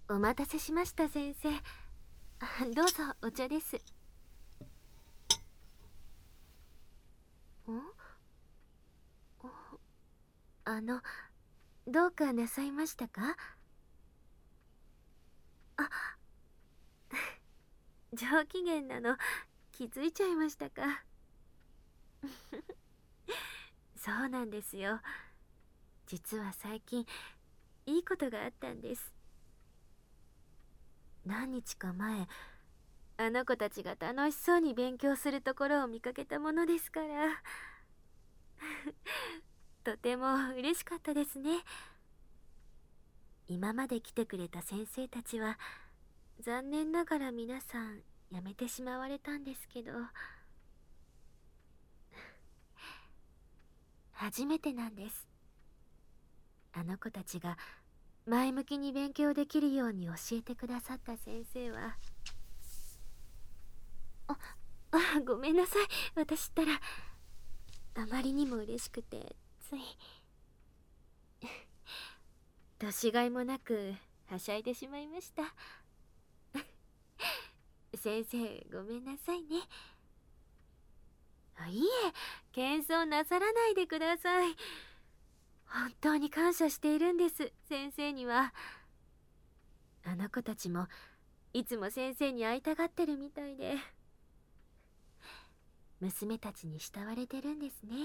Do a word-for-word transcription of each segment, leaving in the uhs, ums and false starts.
お待たせしました先生。どうぞお茶です。ん？あの、どうかなさいましたか？あ、上機嫌なの気づいちゃいましたか？そうなんですよ。実は最近いいことがあったんです。何日か前、あの子たちが楽しそうに勉強するところを見かけたものですから。とても嬉しかったですね。今まで来てくれた先生たちは残念ながら皆さん辞めてしまわれたんですけど、初めてなんです。あの子たちが前向きに勉強できるように教えてくださった先生は。あ、あ、ごめんなさい。私ったらあまりにも嬉しくてつい年がいもなくはしゃいでしまいました。先生ごめんなさいね。あ、いいえ、謙遜なさらないでください。本当に感謝しているんです、先生には。あの子たちもいつも先生に会いたがってるみたいで、娘たちに慕われてるんですね。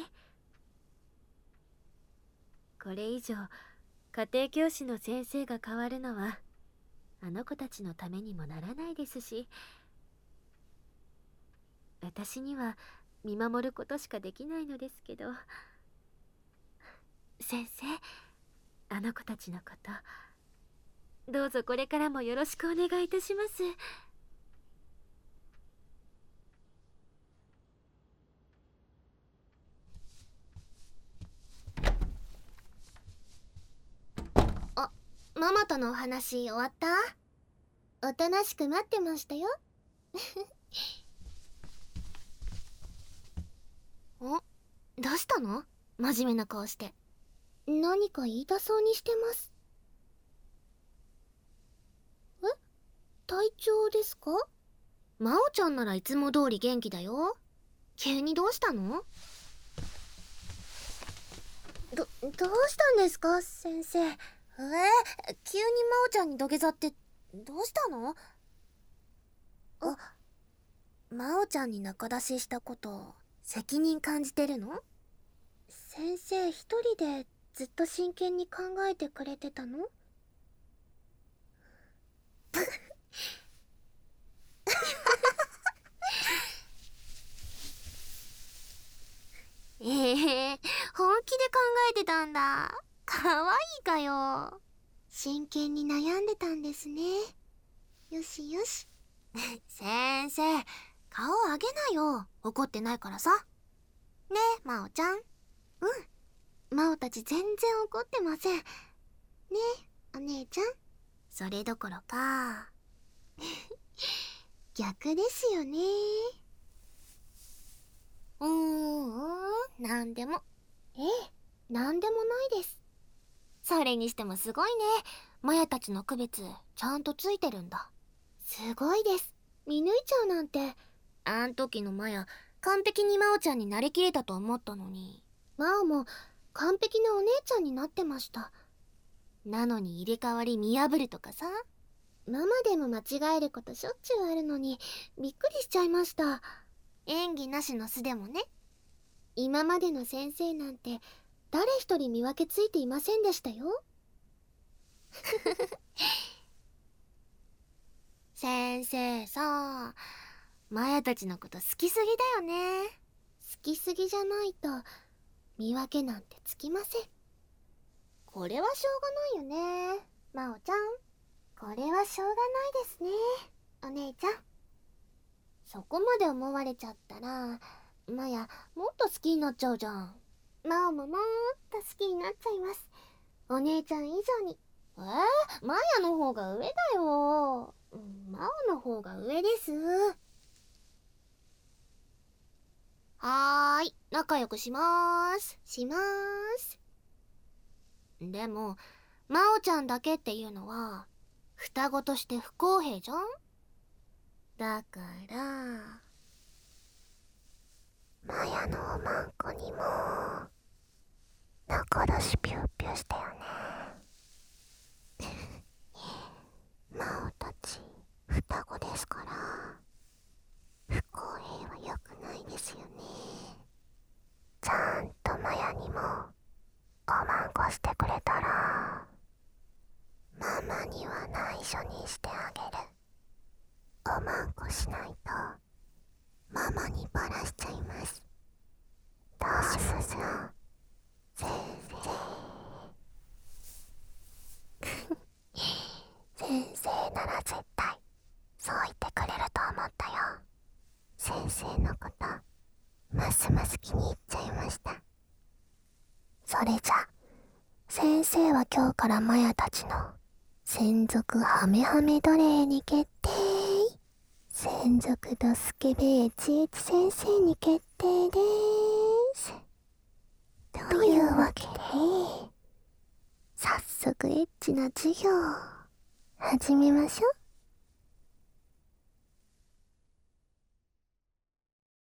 これ以上家庭教師の先生が変わるのはあの子たちのためにもならないですし、私には見守ることしかできないのですけど。先生、あの子たちのことどうぞこれからもよろしくお願いいたします。 あ、ママとのお話終わった？おとなしく待ってましたよ。お、どうしたの？真面目な顔して。何か言いたそうにしてます。え？体調ですか？真央ちゃんならいつも通り元気だよ。急にどうしたの？ど、どうしたんですか先生。えー、急に真央ちゃんに土下座ってどうしたの？あ、真央ちゃんに仲出ししたこと責任感じてるの？先生一人でずっと真剣に考えてくれてたの？ええー、本気で考えてたんだ。かわいいかよ。真剣に悩んでたんですね。よしよし。先生、顔上げなよ。怒ってないからさ。ねえ、真央ちゃん。うん。真央たち全然怒ってません。ねえ、お姉ちゃん。それどころか。逆ですよね。うーん、なんでも。ええ、なんでもないです。それにしてもすごいね。マヤたちの区別、ちゃんとついてるんだ。すごいです。見抜いちゃうなんて。あん時のマヤ、完璧に真央ちゃんになりきれたと思ったのに。真央も完璧なお姉ちゃんになってました。なのに入れ替わり見破るとかさ。ママでも間違えることしょっちゅうあるのに、びっくりしちゃいました。演技なしの素でもね。今までの先生なんて、誰一人見分けついていませんでしたよ。先生さ、マヤたちのこと好きすぎだよね。好きすぎじゃないと見分けなんてつきません。これはしょうがないよね、真央ちゃん。これはしょうがないですね、お姉ちゃん。そこまで思われちゃったらマヤもっと好きになっちゃうじゃん。真央ももっと好きになっちゃいます、お姉ちゃん以上に。えー、マヤの方が上だよ。真央の方が上です。はーい、仲良くしまーす。しまーす。でも、真央ちゃんだけっていうのは、 双子として不公平じゃん。だからマヤのおまんこにも仲良しピューピューしたよね。魔王たち双子ですから不公平は良くないですよね。ちゃんとマヤにもおまんこしてくれたらママには内緒にしてあげる。おまんこしないとママにバラしちゃいます。どうしますよ先生。先生なら絶対そう言ってくれると思ったよ。先生のことますます気に入っちゃいました。それじゃ先生は今日からマヤたちの専属ハメハメ奴隷に決定。専属ドスケベエチエチ先生に決定でーす。というわけで早速エッチな授業を始めましょう。